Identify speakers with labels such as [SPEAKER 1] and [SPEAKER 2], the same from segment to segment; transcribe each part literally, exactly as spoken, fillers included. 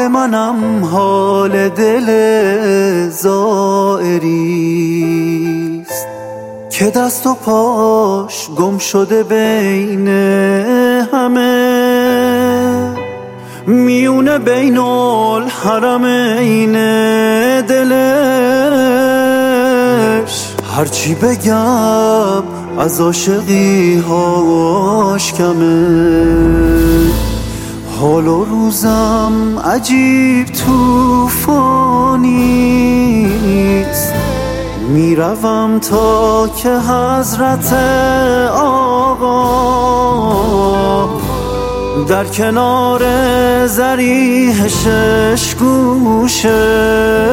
[SPEAKER 1] منم حال دل زائریست که دست و پاش گم شده بین همه، میونه بین الحرمین دلش. هرچی بگم از عاشقی هاش کمه، حال و روزم عجیب توفانیست. میروم تا که حضرت آقا در کنار ضریح شش گوشه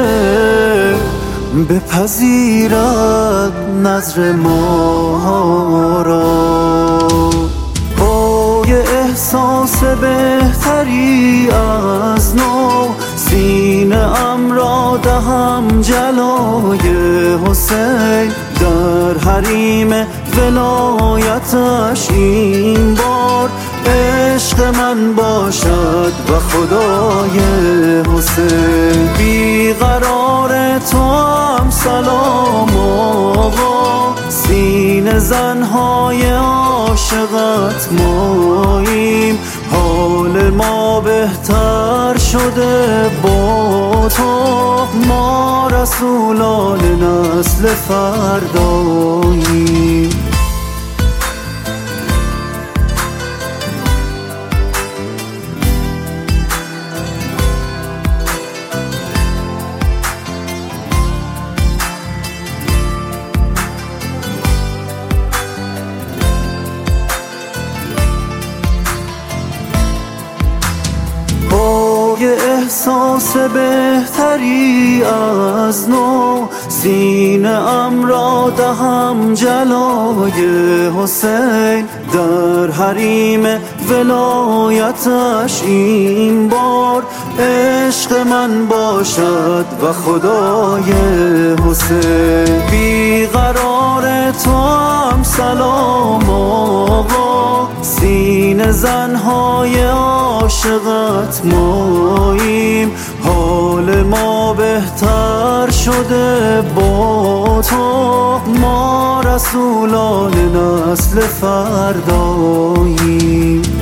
[SPEAKER 1] بپذیرد نظر ما را. با یه احساس بهتری از نو سینه ام را دهم جلای حسین، در حریم ولایتش این بار عشق من باشد و خدای حسین. بیقرار تو هم سلام آقا، سینه زنهای عاشقت ماییم. حال ما بهتر شده با تو، ما رسولان نسل فرداییم. یه احساس بهتری از نو سینه ام را دهم جلای حسین، در حریم ولایتش این بار عشق من باشد و خدای حسین. بیقرار تو هم سلام آقا، سینه زنهای عاشقت ماییم. حال ما بهتر شده با تو، ما رسولان نسل فرداییم.